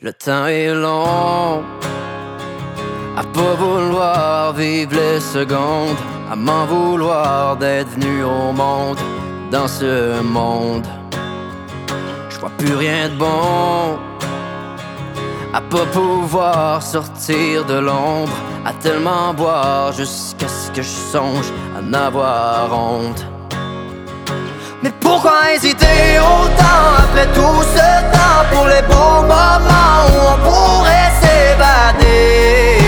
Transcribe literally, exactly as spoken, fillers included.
Le temps est long à pas vouloir vivre les secondes, à m'en vouloir d'être venu au monde. Dans ce monde, je vois plus rien de bon, à pas pouvoir sortir de l'ombre, à tellement boire jusqu'à ce que je songe à en avoir honte. Mais pourquoi hésiter autant après tout ce temps, pour les beaux moments où on pourrait s'évader?